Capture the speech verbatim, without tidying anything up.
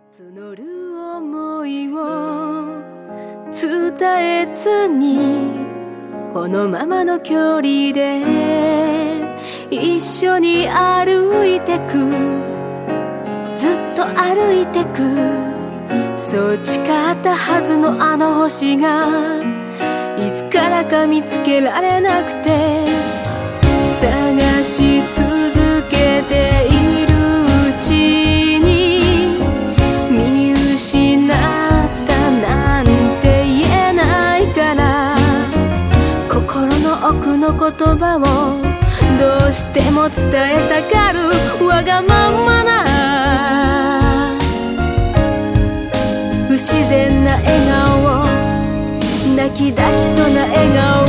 募る想いを伝えずにこのままの距離で一緒に歩いてく、ずっと歩いてく。そう誓ったはずのあの星がいつからか見つけられなくて、探し続けているうちに見失ったなんて言えないから、心の奥の言葉をどうしても伝えたがるわがままな不自然な笑顔、泣き出しそうな笑顔